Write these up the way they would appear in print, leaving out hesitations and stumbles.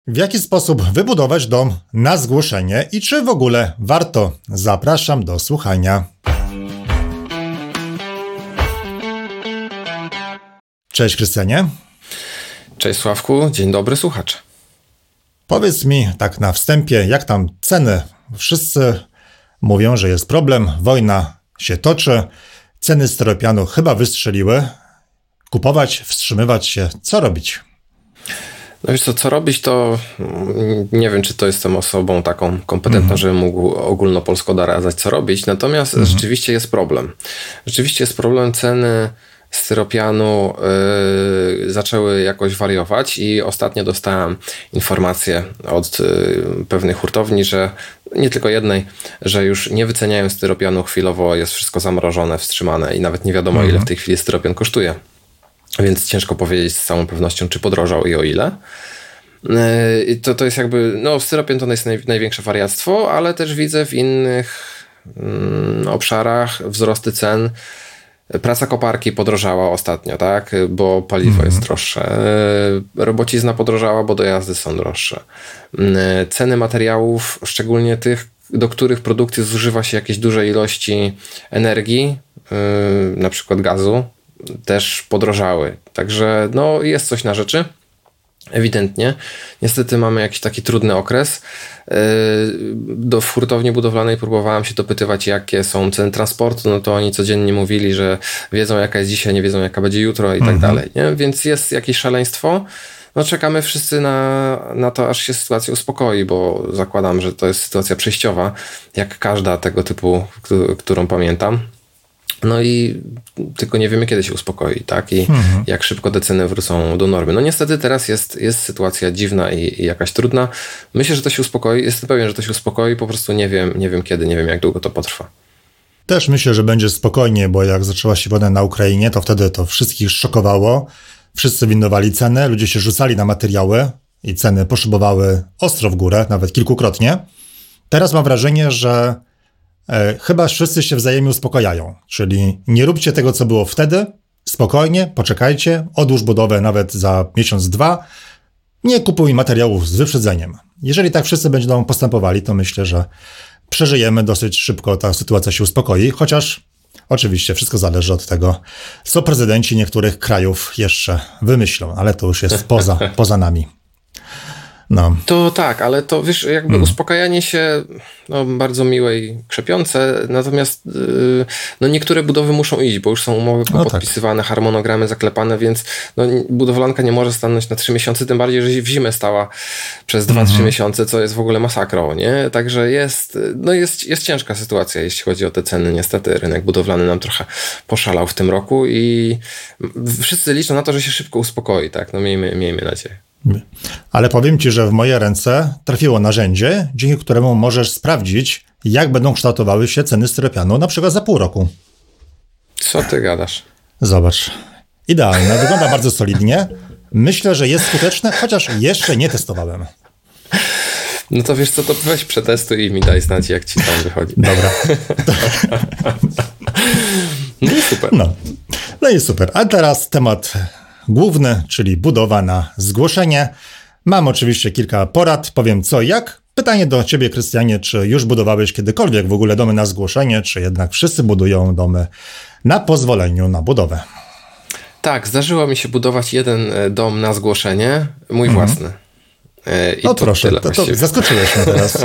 W jaki sposób wybudować dom na zgłoszenie i czy w ogóle warto? Zapraszam do słuchania. Cześć Krystianie. Cześć Sławku, dzień dobry słuchacz. Powiedz mi tak na wstępie, jak tam ceny? Wszyscy mówią, że jest problem, wojna się toczy, ceny styropianu chyba wystrzeliły. Kupować, wstrzymywać się, co robić? No wiesz co robić, to nie wiem, czy to jestem osobą taką kompetentną, żeby mógł ogólnopolsko doradzać, co robić, natomiast rzeczywiście jest problem. Rzeczywiście jest problem, ceny styropianu zaczęły jakoś wariować i ostatnio dostałem informację od pewnej hurtowni, że nie tylko jednej, że już nie wyceniają styropianu chwilowo, jest wszystko zamrożone, wstrzymane i nawet nie wiadomo, ile w tej chwili styropian kosztuje. Więc ciężko powiedzieć z całą pewnością, czy podrożał i o ile. To jest jakby, styropian to jest największe wariactwo, ale też widzę w innych obszarach wzrosty cen. Praca koparki podrożała ostatnio, tak? Bo paliwo jest droższe. Robocizna podrożała, bo dojazdy są droższe. Ceny materiałów, szczególnie tych, do których produkcji zużywa się jakieś duże ilości energii, na przykład gazu, też podrożały. Także jest coś na rzeczy. Ewidentnie. Niestety mamy jakiś taki trudny okres. W hurtowni budowlanej próbowałem się dopytywać, jakie są ceny transportu, to oni codziennie mówili, że wiedzą jaka jest dzisiaj, nie wiedzą jaka będzie jutro i tak dalej. Nie? Więc jest jakieś szaleństwo. Czekamy wszyscy na to, aż się sytuacja uspokoi, bo zakładam, że to jest sytuacja przejściowa, jak każda tego typu, którą pamiętam. I tylko nie wiemy, kiedy się uspokoi, tak? I jak szybko te ceny wrócą do normy. Niestety teraz jest sytuacja dziwna i jakaś trudna. Myślę, że to się uspokoi. Jestem pewien, że to się uspokoi. Po prostu nie wiem kiedy, nie wiem jak długo to potrwa. Też myślę, że będzie spokojnie, bo jak zaczęła się wojna na Ukrainie, to wtedy to wszystkich szokowało. Wszyscy windowali cenę, ludzie się rzucali na materiały i ceny poszybowały ostro w górę, nawet kilkukrotnie. Teraz mam wrażenie, że chyba wszyscy się wzajemnie uspokajają, czyli nie róbcie tego, co było wtedy, spokojnie, poczekajcie, odłóż budowę nawet za miesiąc, dwa, nie kupuj materiałów z wyprzedzeniem. Jeżeli tak wszyscy będą postępowali, to myślę, że przeżyjemy dosyć szybko, ta sytuacja się uspokoi, chociaż oczywiście wszystko zależy od tego, co prezydenci niektórych krajów jeszcze wymyślą, ale to już jest poza nami. To tak, ale to wiesz, jakby uspokajanie się bardzo miłe i krzepiące, natomiast niektóre budowy muszą iść, bo już są umowy podpisywane, harmonogramy zaklepane, więc budowlanka nie może stanąć na 3 miesiące, tym bardziej, że w zimę stała przez 2-3 miesiące, co jest w ogóle masakrą, nie? Także jest ciężka sytuacja, jeśli chodzi o te ceny. Niestety rynek budowlany nam trochę poszalał w tym roku i wszyscy liczą na to, że się szybko uspokoi, tak? Miejmy nadzieję. Ale powiem Ci, że w moje ręce trafiło narzędzie, dzięki któremu możesz sprawdzić, jak będą kształtowały się ceny styropianu na przykład za pół roku. Co ty gadasz? Zobacz. Idealne, wygląda bardzo solidnie. Myślę, że jest skuteczne, chociaż jeszcze nie testowałem. To wiesz co, to weź przetestuj i mi daj znać, jak Ci tam wychodzi. Dobra. I super. No i super. A teraz temat główny, czyli budowa na zgłoszenie. Mam oczywiście kilka porad, powiem co i jak. Pytanie do Ciebie, Krystianie, czy już budowałeś kiedykolwiek w ogóle domy na zgłoszenie, czy jednak wszyscy budują domy na pozwoleniu na budowę? Tak, zdarzyło mi się budować jeden dom na zgłoszenie, mój własny. Proszę, to zaskoczyłeś mnie teraz.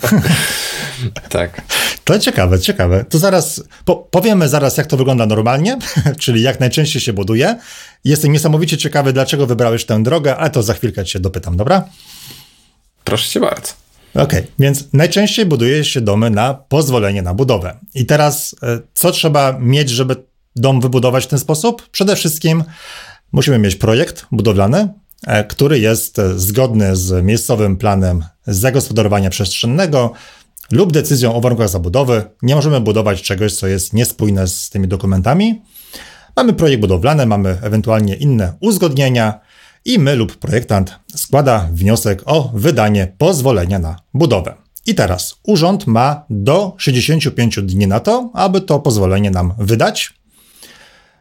Tak. To ciekawe. To zaraz powiemy jak to wygląda normalnie, czyli jak najczęściej się buduje. Jestem niesamowicie ciekawy, dlaczego wybrałeś tę drogę, ale to za chwilkę Cię dopytam, dobra? Proszę Cię bardzo. Okej, więc najczęściej buduje się domy na pozwolenie na budowę. I teraz co trzeba mieć, żeby dom wybudować w ten sposób? Przede wszystkim musimy mieć projekt budowlany, który jest zgodny z miejscowym planem zagospodarowania przestrzennego lub decyzją o warunkach zabudowy. Nie możemy budować czegoś, co jest niespójne z tymi dokumentami. Mamy projekt budowlany, mamy ewentualnie inne uzgodnienia i my lub projektant składa wniosek o wydanie pozwolenia na budowę. I teraz urząd ma do 65 dni na to, aby to pozwolenie nam wydać.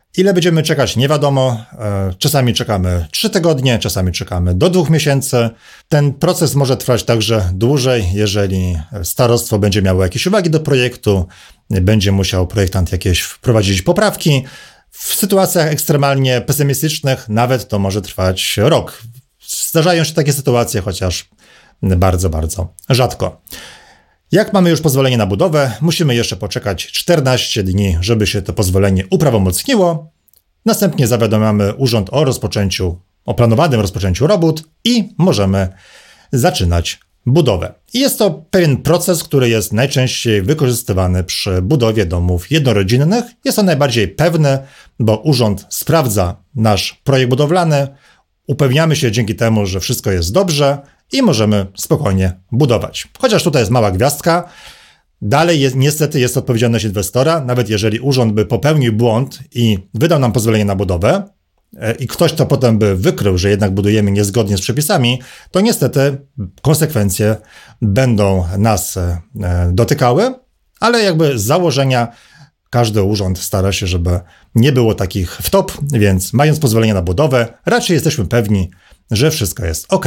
Ile będziemy czekać, nie wiadomo. Czasami czekamy 3 tygodnie, czasami czekamy do 2 miesięcy. Ten proces może trwać także dłużej, jeżeli starostwo będzie miało jakieś uwagi do projektu, będzie musiał projektant jakieś wprowadzić poprawki. W sytuacjach ekstremalnie pesymistycznych nawet to może trwać rok. Zdarzają się takie sytuacje, chociaż bardzo, bardzo rzadko. Jak mamy już pozwolenie na budowę, musimy jeszcze poczekać 14 dni, żeby się to pozwolenie uprawomocniło. Następnie zawiadamiamy urząd o planowanym rozpoczęciu robót i możemy zaczynać budowę. I jest to pewien proces, który jest najczęściej wykorzystywany przy budowie domów jednorodzinnych. Jest on najbardziej pewny, bo urząd sprawdza nasz projekt budowlany, upewniamy się dzięki temu, że wszystko jest dobrze i możemy spokojnie budować. Chociaż tutaj jest mała gwiazdka, dalej niestety jest odpowiedzialność inwestora, nawet jeżeli urząd by popełnił błąd i wydał nam pozwolenie na budowę i ktoś to potem by wykrył, że jednak budujemy niezgodnie z przepisami, to niestety konsekwencje będą nas dotykały, ale jakby z założenia każdy urząd stara się, żeby nie było takich wtop, więc mając pozwolenie na budowę, raczej jesteśmy pewni, że wszystko jest ok.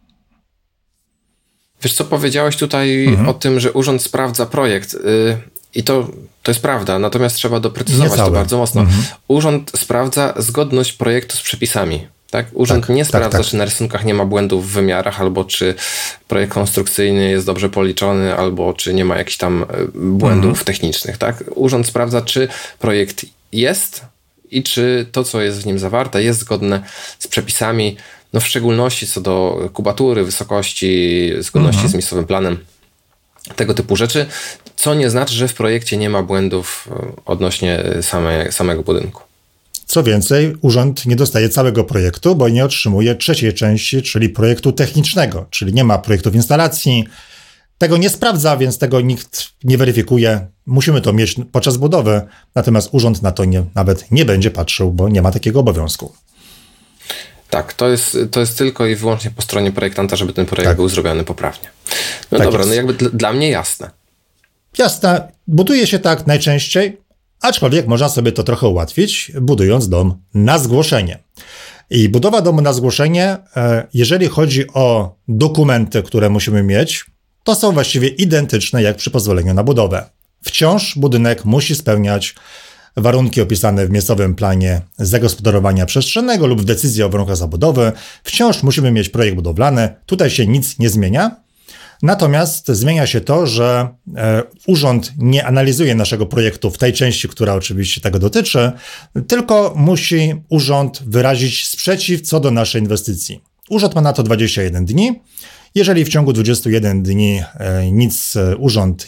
Wiesz co, powiedziałeś tutaj o tym, że urząd sprawdza projekt i to jest prawda, natomiast trzeba doprecyzować to bardzo mocno. Urząd sprawdza zgodność projektu z przepisami. Tak? Urząd nie sprawdza, czy na rysunkach nie ma błędów w wymiarach, albo czy projekt konstrukcyjny jest dobrze policzony, albo czy nie ma jakichś tam błędów technicznych. Tak? Urząd sprawdza, czy projekt jest i czy to, co jest w nim zawarte, jest zgodne z przepisami, no w szczególności co do kubatury, wysokości, zgodności z miejscowym planem, tego typu rzeczy, co nie znaczy, że w projekcie nie ma błędów odnośnie samego budynku. Co więcej, urząd nie dostaje całego projektu, bo nie otrzymuje trzeciej części, czyli projektu technicznego, czyli nie ma projektów instalacji. Tego nie sprawdza, więc tego nikt nie weryfikuje. Musimy to mieć podczas budowy, natomiast urząd na to nawet nie będzie patrzył, bo nie ma takiego obowiązku. Tak, to jest tylko i wyłącznie po stronie projektanta, żeby ten projekt był zrobiony poprawnie. No tak dobra, jest. No jakby dla mnie jasne. Jasne, buduje się tak najczęściej, aczkolwiek można sobie to trochę ułatwić, budując dom na zgłoszenie. I budowa domu na zgłoszenie, jeżeli chodzi o dokumenty, które musimy mieć, to są właściwie identyczne jak przy pozwoleniu na budowę. Wciąż budynek musi spełniać warunki opisane w miejscowym planie zagospodarowania przestrzennego lub w decyzji o warunkach zabudowy. Wciąż musimy mieć projekt budowlany. Tutaj się nic nie zmienia. Natomiast zmienia się to, że urząd nie analizuje naszego projektu w tej części, która oczywiście tego dotyczy, tylko musi urząd wyrazić sprzeciw co do naszej inwestycji. Urząd ma na to 21 dni. Jeżeli w ciągu 21 dni urząd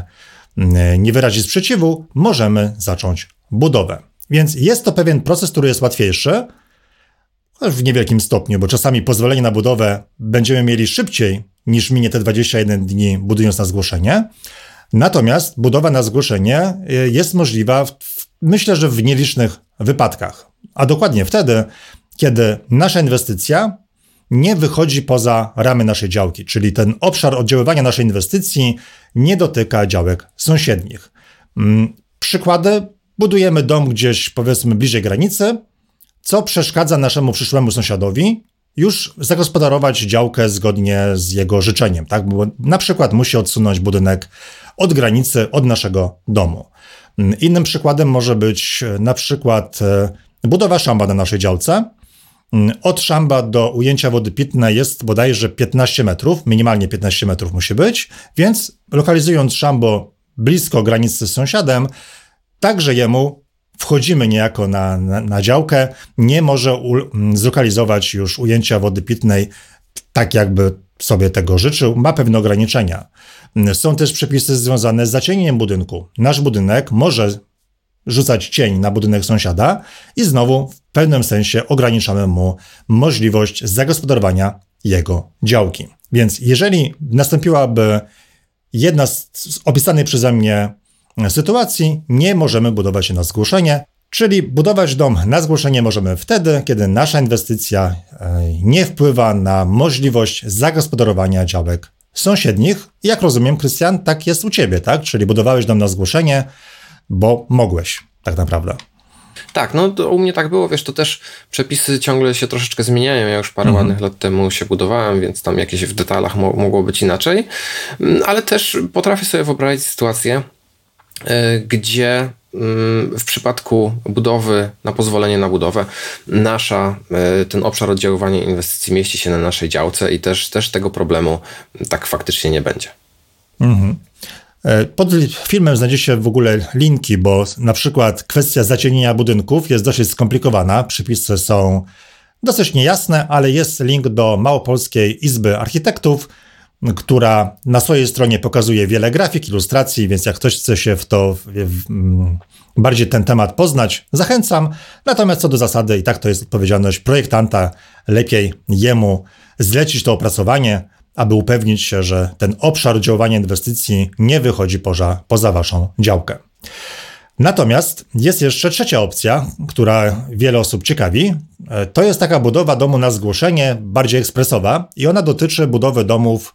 nie wyrazi sprzeciwu, możemy zacząć budowę. Więc jest to pewien proces, który jest łatwiejszy, w niewielkim stopniu, bo czasami pozwolenie na budowę będziemy mieli szybciej niż minie te 21 dni budując na zgłoszenie. Natomiast budowa na zgłoszenie jest możliwa myślę, że w nielicznych wypadkach. A dokładnie wtedy, kiedy nasza inwestycja nie wychodzi poza ramy naszej działki, czyli ten obszar oddziaływania naszej inwestycji nie dotyka działek sąsiednich. Przykłady, budujemy dom gdzieś powiedzmy bliżej granicy, co przeszkadza naszemu przyszłemu sąsiadowi już zagospodarować działkę zgodnie z jego życzeniem, tak? Bo na przykład musi odsunąć budynek od granicy, od naszego domu. Innym przykładem może być na przykład budowa szamba na naszej działce. Od szamba do ujęcia wody pitnej jest bodajże 15 metrów, minimalnie 15 metrów musi być, więc lokalizując szambo blisko granicy z sąsiadem, także jemu wchodzimy niejako na działkę, nie może zlokalizować już ujęcia wody pitnej tak, jakby sobie tego życzył, ma pewne ograniczenia. Są też przepisy związane z zacienieniem budynku. Nasz budynek może rzucać cień na budynek sąsiada i znowu w pewnym sensie ograniczamy mu możliwość zagospodarowania jego działki. Więc jeżeli nastąpiłaby jedna z opisanej przeze mnie sytuacji, nie możemy budować się na zgłoszenie, czyli budować dom na zgłoszenie możemy wtedy, kiedy nasza inwestycja nie wpływa na możliwość zagospodarowania działek sąsiednich. Jak rozumiem, Krystian, tak jest u Ciebie, tak? Czyli budowałeś dom na zgłoszenie, bo mogłeś tak naprawdę. Tak, no to u mnie tak było, wiesz, to też przepisy ciągle się troszeczkę zmieniają. Ja już parę ładnych lat temu się budowałem, więc tam jakieś w detalach mogło być inaczej, ale też potrafię sobie wyobrazić sytuację, gdzie w przypadku budowy, na pozwolenie na budowę, ten obszar oddziaływania inwestycji mieści się na naszej działce i też tego problemu tak faktycznie nie będzie. Pod filmem znajdziecie w ogóle linki, bo na przykład kwestia zacienienia budynków jest dosyć skomplikowana. Przepisy są dosyć niejasne, ale jest link do Małopolskiej Izby Architektów, która na swojej stronie pokazuje wiele grafik, ilustracji, więc jak ktoś chce się bardziej ten temat poznać, zachęcam. Natomiast co do zasady, i tak to jest odpowiedzialność projektanta, lepiej jemu zlecić to opracowanie, aby upewnić się, że ten obszar oddziaływania inwestycji nie wychodzi poza waszą działkę. Natomiast jest jeszcze trzecia opcja, która wiele osób ciekawi. To jest taka budowa domu na zgłoszenie, bardziej ekspresowa i ona dotyczy budowy domów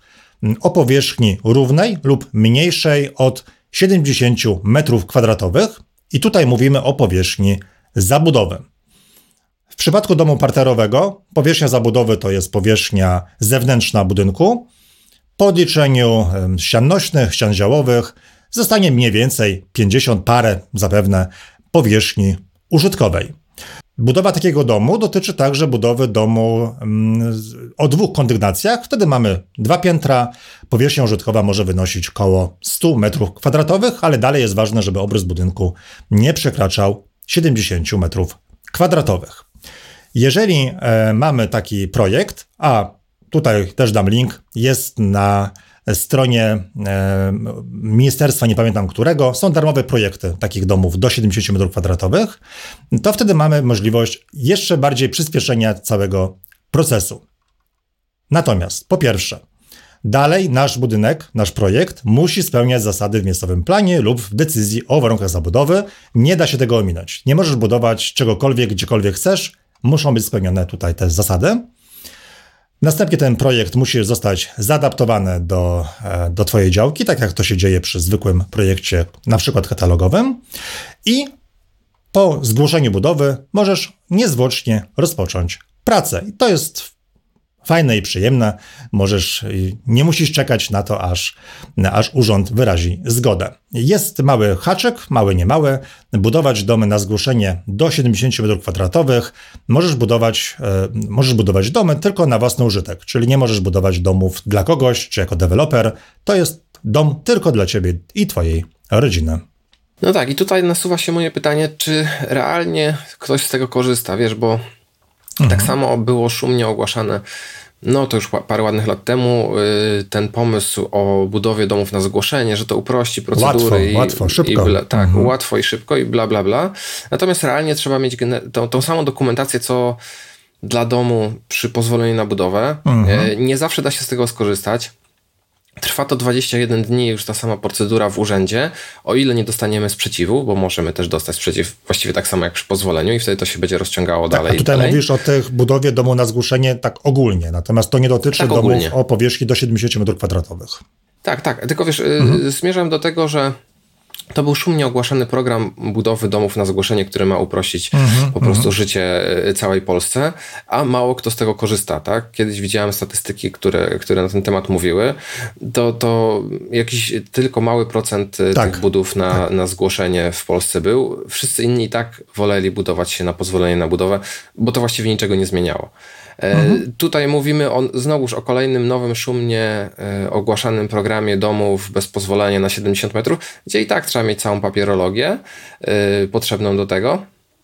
o powierzchni równej lub mniejszej od 70 m2. I tutaj mówimy o powierzchni zabudowy. W przypadku domu parterowego powierzchnia zabudowy to jest powierzchnia zewnętrzna budynku. Po odliczeniu ścian nośnych, ścian działowych zostanie mniej więcej 50 parę zapewne powierzchni użytkowej. Budowa takiego domu dotyczy także budowy domu o 2 kondygnacjach. Wtedy mamy 2 piętra, powierzchnia użytkowa może wynosić około 100 m2, ale dalej jest ważne, żeby obrys budynku nie przekraczał 70 m2. Jeżeli mamy taki projekt, a tutaj też dam link, jest na stronie ministerstwa, nie pamiętam którego, są darmowe projekty takich domów do 70 m2, to wtedy mamy możliwość jeszcze bardziej przyspieszenia całego procesu. Natomiast po pierwsze, dalej nasz budynek, nasz projekt musi spełniać zasady w miejscowym planie lub w decyzji o warunkach zabudowy. Nie da się tego ominąć. Nie możesz budować czegokolwiek, gdziekolwiek chcesz. Muszą być spełnione tutaj te zasady. Następnie ten projekt musi zostać zaadaptowany do twojej działki, tak jak to się dzieje przy zwykłym projekcie, na przykład katalogowym. I po zgłoszeniu budowy możesz niezwłocznie rozpocząć pracę. I to jest fajne i przyjemne. Nie musisz czekać na to, aż urząd wyrazi zgodę. Jest mały haczyk, mały, nie mały. Budować domy na zgłoszenie do 70 m2 możesz budować domy tylko na własny użytek, czyli nie możesz budować domów dla kogoś, czy jako deweloper. To jest dom tylko dla ciebie i twojej rodziny. No tak, i tutaj nasuwa się moje pytanie, czy realnie ktoś z tego korzysta, wiesz, bo tak samo było szumnie ogłaszane, no to już parę ładnych lat temu, ten pomysł o budowie domów na zgłoszenie, że to uprości procedury. Łatwo, szybko. Łatwo i szybko i bla, bla, bla. Natomiast realnie trzeba mieć tą samą dokumentację, co dla domu przy pozwoleniu na budowę. Nie zawsze da się z tego skorzystać. Trwa to 21 dni już ta sama procedura w urzędzie, o ile nie dostaniemy sprzeciwu, bo możemy też dostać sprzeciw właściwie tak samo jak przy pozwoleniu i wtedy to się będzie rozciągało dalej. A tutaj mówisz o tej budowie domu na zgłoszenie tak ogólnie, natomiast to nie dotyczy domów ogólnie o powierzchni do 70 m2. Tak, tylko wiesz, zmierzam do tego, że to był szumnie ogłaszany program budowy domów na zgłoszenie, który ma uprościć po prostu życie całej Polsce, a mało kto z tego korzysta, tak? Kiedyś widziałem statystyki, które na ten temat mówiły, to jakiś tylko mały procent tych budów na zgłoszenie w Polsce był. Wszyscy inni i tak woleli budować się na pozwolenie na budowę, bo to właściwie niczego nie zmieniało. Tutaj mówimy znowuż o kolejnym nowym szumnie ogłaszanym programie domów bez pozwolenia na 70 metrów, gdzie i tak trzeba mieć całą papierologię potrzebną do tego.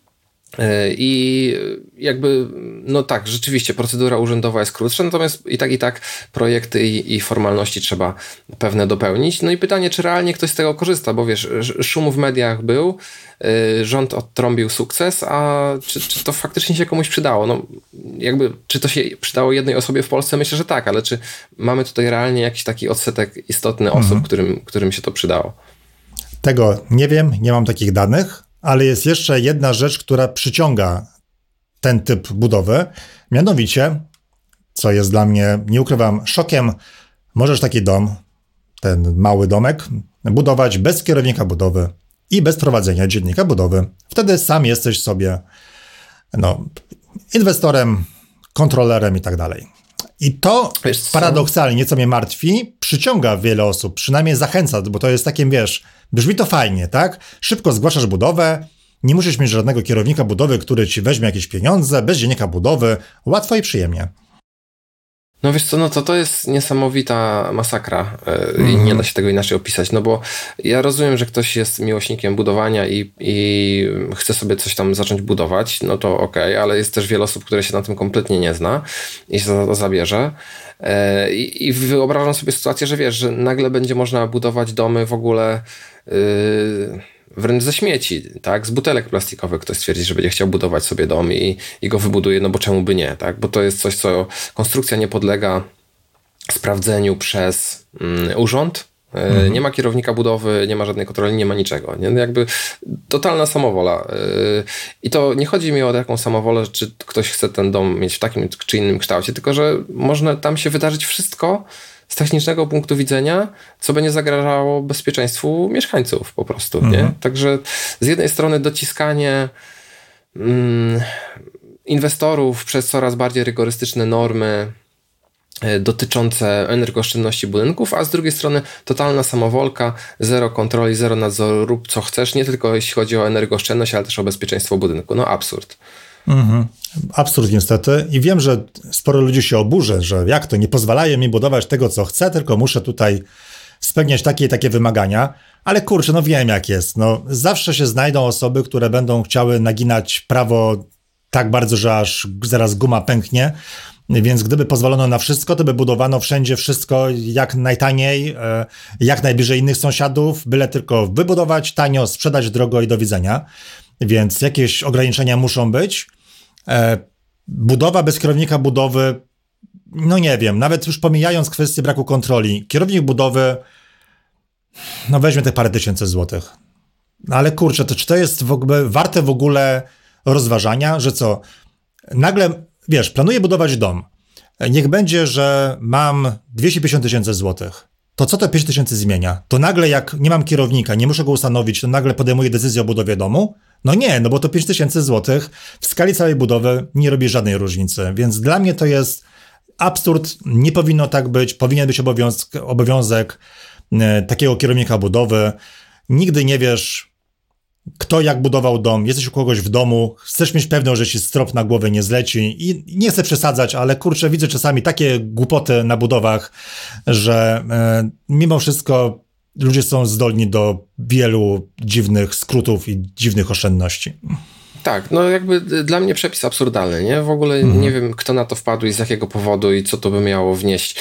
I jakby, no tak, rzeczywiście procedura urzędowa jest krótsza, natomiast i tak projekty i formalności trzeba pewne dopełnić. No i pytanie, czy realnie ktoś z tego korzysta, bo wiesz, szum w mediach był, rząd odtrąbił sukces, a czy to faktycznie się komuś przydało? No jakby, czy to się przydało jednej osobie w Polsce? Myślę, że tak, ale czy mamy tutaj realnie jakiś taki odsetek istotny osób, którym się to przydało? Tego nie wiem, nie mam takich danych. Ale jest jeszcze jedna rzecz, która przyciąga ten typ budowy. Mianowicie, co jest dla mnie, nie ukrywam, szokiem, możesz taki dom, ten mały domek, budować bez kierownika budowy i bez prowadzenia dziennika budowy. Wtedy sam jesteś sobie inwestorem, kontrolerem i tak dalej. I to paradoksalnie, co mnie martwi, przyciąga wiele osób, przynajmniej zachęca, bo to jest takie, brzmi to fajnie, tak? Szybko zgłaszasz budowę, nie musisz mieć żadnego kierownika budowy, który ci weźmie jakieś pieniądze, bez dziennika budowy, łatwo i przyjemnie. No wiesz co, to jest niesamowita masakra i nie da się tego inaczej opisać, bo ja rozumiem, że ktoś jest miłośnikiem budowania i chce sobie coś tam zacząć budować, no to okej, ale jest też wiele osób, które się na tym kompletnie nie zna i się za to zabierze. I wyobrażam sobie sytuację, że wiesz, że nagle będzie można budować domy w ogóle wręcz ze śmieci, tak? Z butelek plastikowych ktoś stwierdzi, że będzie chciał budować sobie dom i go wybuduje, bo czemu by nie, tak? Bo to jest coś, co konstrukcja nie podlega sprawdzeniu przez urząd. Nie ma kierownika budowy, nie ma żadnej kontroli, nie ma niczego. Nie? Jakby totalna samowola. I to nie chodzi mi o taką samowolę, czy ktoś chce ten dom mieć w takim czy innym kształcie, tylko że można tam się wydarzyć wszystko z technicznego punktu widzenia, co będzie zagrażało bezpieczeństwu mieszkańców po prostu. Nie? Także z jednej strony dociskanie inwestorów przez coraz bardziej rygorystyczne normy dotyczące energooszczędności budynków, a z drugiej strony totalna samowolka, zero kontroli, zero nadzoru, rób co chcesz, nie tylko jeśli chodzi o energooszczędność, ale też o bezpieczeństwo budynku. Absurd. Absurd niestety i wiem, że sporo ludzi się oburzy, że jak to, nie pozwalają mi budować tego, co chcę, tylko muszę tutaj spełniać takie i takie wymagania, ale kurczę, wiem jak jest. Zawsze się znajdą osoby, które będą chciały naginać prawo tak bardzo, że aż zaraz guma pęknie, więc gdyby pozwolono na wszystko, to by budowano wszędzie wszystko jak najtaniej, jak najbliżej innych sąsiadów, byle tylko wybudować tanio, sprzedać drogo i do widzenia. Więc jakieś ograniczenia muszą być. Budowa bez kierownika budowy, nie wiem, nawet już pomijając kwestię braku kontroli, kierownik budowy, weźmie te parę tysięcy złotych. Ale kurczę, czy to jest warte w ogóle rozważania, że co, nagle, planuję budować dom, niech będzie, że mam 250 000 złotych. To co to 5 000 zmienia? To nagle jak nie mam kierownika, nie muszę go ustanowić, to nagle podejmuję decyzję o budowie domu? Nie, bo to 5 000 złotych w skali całej budowy nie robi żadnej różnicy, więc dla mnie to jest absurd, nie powinno tak być, powinien być obowiązek takiego kierownika budowy. Nigdy nie wiesz, kto jak budował dom, jesteś u kogoś w domu, chcesz mieć pewność, że ci strop na głowę nie zleci i nie chcę przesadzać, ale kurczę, widzę czasami takie głupoty na budowach, że mimo wszystko ludzie są zdolni do wielu dziwnych skrótów i dziwnych oszczędności. Tak, jakby dla mnie przepis absurdalny, nie? W ogóle nie wiem, kto na to wpadł i z jakiego powodu i co to by miało wnieść.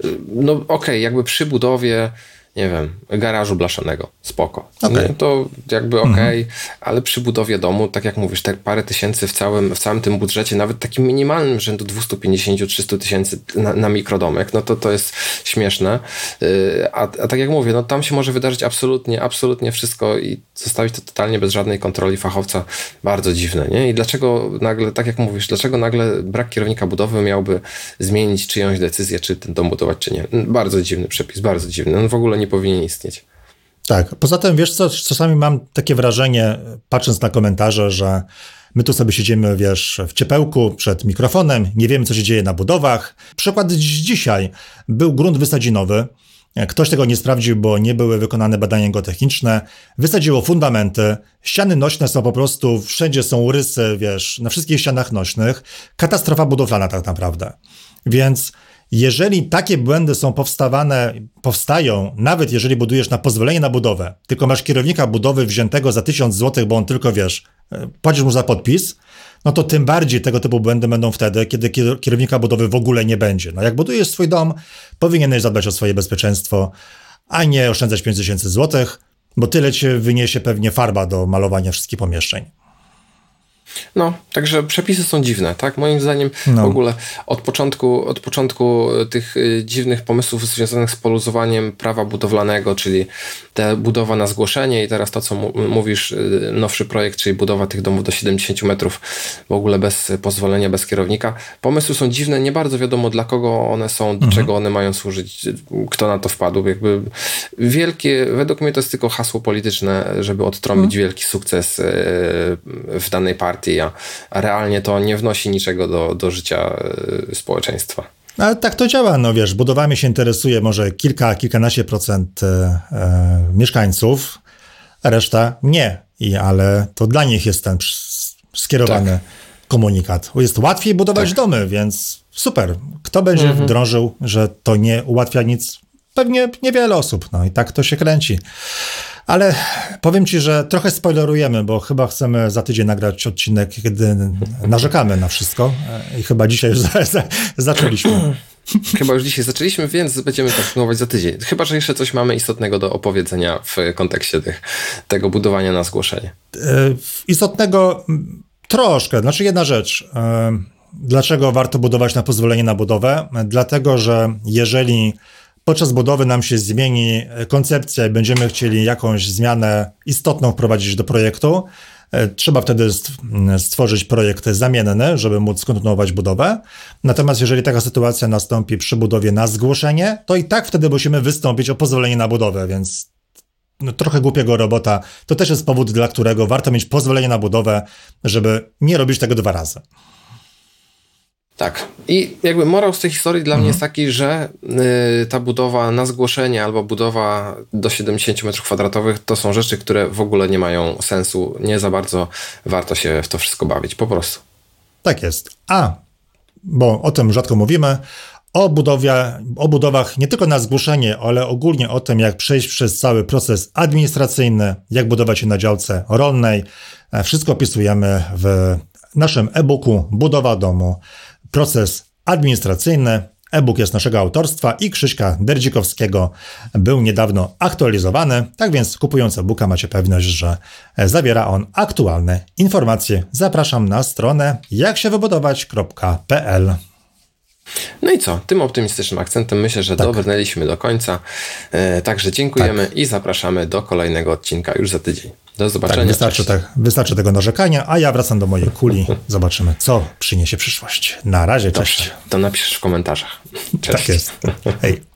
Okej, jakby przy budowie nie wiem, garażu blaszanego, spoko. Okay. To jakby ale przy budowie domu, tak jak mówisz, te parę tysięcy w całym tym budżecie, nawet takim minimalnym rzędu 250-300 tysięcy na mikrodomek, to jest śmieszne. A tak jak mówię, tam się może wydarzyć absolutnie wszystko i zostawić to totalnie bez żadnej kontroli fachowca. Bardzo dziwne, nie? I dlaczego nagle, tak jak mówisz, dlaczego nagle brak kierownika budowy miałby zmienić czyjąś decyzję, czy ten dom budować, czy nie? Bardzo dziwny przepis, bardzo dziwny. On w ogóle nie powinien istnieć. Tak, poza tym wiesz co, czasami mam takie wrażenie, patrząc na komentarze, że my tu sobie siedzimy, w ciepełku przed mikrofonem, nie wiemy, co się dzieje na budowach. Przykład dzisiaj. Był grunt wysadzinowy, ktoś tego nie sprawdził, bo nie były wykonane badania geotechniczne, wysadziło fundamenty, ściany nośne są po prostu, wszędzie są rysy, na wszystkich ścianach nośnych. Katastrofa budowlana tak naprawdę. Więc jeżeli takie błędy powstają, nawet jeżeli budujesz na pozwolenie na budowę, tylko masz kierownika budowy wziętego za 1000 zł, bo on tylko, płacisz mu za podpis, to tym bardziej tego typu błędy będą wtedy, kiedy kierownika budowy w ogóle nie będzie. Jak budujesz swój dom, powinieneś zadbać o swoje bezpieczeństwo, a nie oszczędzać 5000 zł, bo tyle cię wyniesie pewnie farba do malowania wszystkich pomieszczeń. No, także przepisy są dziwne, tak? Moim zdaniem w ogóle od początku tych dziwnych pomysłów związanych z poluzowaniem prawa budowlanego, czyli ta budowa na zgłoszenie i teraz to, co mówisz, nowszy projekt, czyli budowa tych domów do 70 metrów w ogóle bez pozwolenia, bez kierownika. Pomysły są dziwne, nie bardzo wiadomo dla kogo one są, do czego one mają służyć, kto na to wpadł. Jakby według mnie to jest tylko hasło polityczne, żeby odtrąbić wielki sukces w danej partii, a realnie to nie wnosi niczego do życia społeczeństwa. Ale tak to działa, no wiesz, budowami się interesuje może kilkanaście procent mieszkańców, a reszta nie. Ale to dla nich jest ten skierowany komunikat. Jest łatwiej budować domy, więc super. Kto będzie drążył, że to nie ułatwia nic? Pewnie niewiele osób, no i tak to się kręci. Ale powiem ci, że trochę spoilerujemy, bo chyba chcemy za tydzień nagrać odcinek, kiedy narzekamy na wszystko i chyba dzisiaj już zaczęliśmy. Chyba już dzisiaj zaczęliśmy, więc będziemy kontynuować za tydzień. Chyba że jeszcze coś mamy istotnego do opowiedzenia w kontekście tego budowania na zgłoszenie. Istotnego troszkę. Znaczy jedna rzecz. Dlaczego warto budować na pozwolenie na budowę? Dlatego, że jeżeli podczas budowy nam się zmieni koncepcja i będziemy chcieli jakąś zmianę istotną wprowadzić do projektu, trzeba wtedy stworzyć projekt zamienny, żeby móc kontynuować budowę. Natomiast jeżeli taka sytuacja nastąpi przy budowie na zgłoszenie, to i tak wtedy musimy wystąpić o pozwolenie na budowę, więc trochę głupiego robota. To też jest powód, dla którego warto mieć pozwolenie na budowę, żeby nie robić tego 2 razy. Tak. I jakby morał z tej historii dla mnie jest taki, że ta budowa na zgłoszenie albo budowa do 70 m2 to są rzeczy, które w ogóle nie mają sensu. Nie za bardzo warto się w to wszystko bawić. Po prostu. Tak jest. Bo o tym rzadko mówimy, o budowach nie tylko na zgłoszenie, ale ogólnie o tym, jak przejść przez cały proces administracyjny, jak budować się na działce rolnej. Wszystko opisujemy w naszym e-booku Budowa domu. Proces administracyjny. E-book jest naszego autorstwa i Krzyśka Derdzikowskiego, był niedawno aktualizowany, tak więc kupując e-booka macie pewność, że zawiera on aktualne informacje. Zapraszam na stronę jaksiewybudować.pl. No i co? Tym optymistycznym akcentem myślę, że dobrnęliśmy do końca. Także dziękujemy i zapraszamy do kolejnego odcinka już za tydzień. Do zobaczenia. Wystarczy tego narzekania, a ja wracam do mojej kuli. Zobaczymy, co przyniesie przyszłość. Na razie, cześć. Dobrze, to napisz w komentarzach. Cześć. Tak jest. Hej.